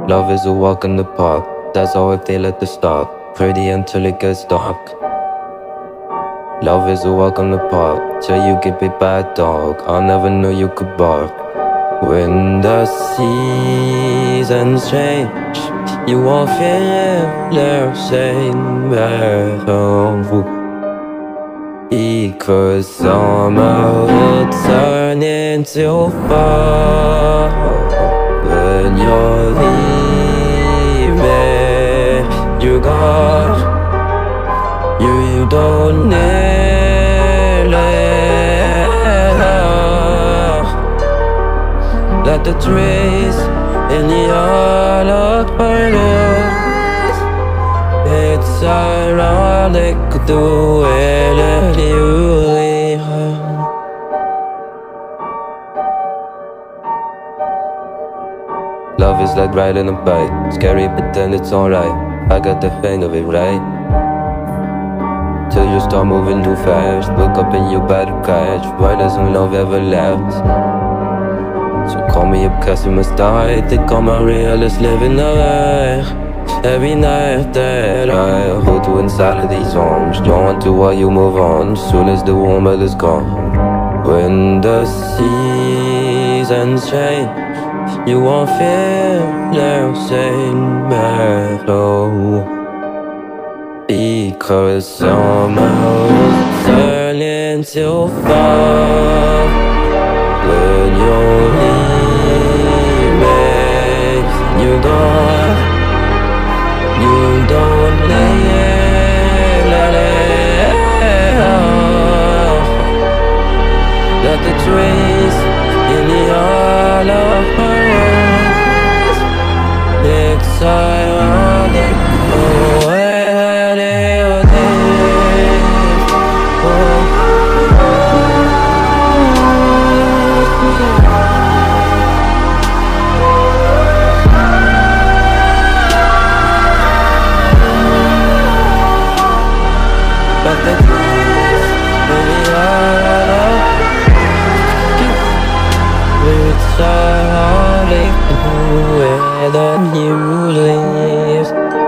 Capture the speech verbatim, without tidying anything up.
Love is a walk in the park, that's how I feel at the start. Pretty until it gets dark. Love is a walk in the park, till you get bit by a dog. I never knew you could bark. When the seasons change, you won't feel the same at all. Because summer will turn into fall when you're leaving. You're gone, you don't need love. Like the trees in the yard of purpose. It's ironic the way that you leave. Love is like riding a bike, scary but then it's alright. I got the hang of it, right? Till you start moving too fast, wake up and you by the catch. Why doesn't love ever last? So call me up cause you must die. Think I'm a realist living a life. Every night that I hold you inside of these arms, don't want to while you move on, as soon as the warm weather's gone. When the seasons change, you won't feel the same at all. Because summer will turn into fall when you're leaving. You're gone, you don't let it off. Like the trees in the all of her words. It's ironic the way they live. But the trees really are it's ironic the way that you live.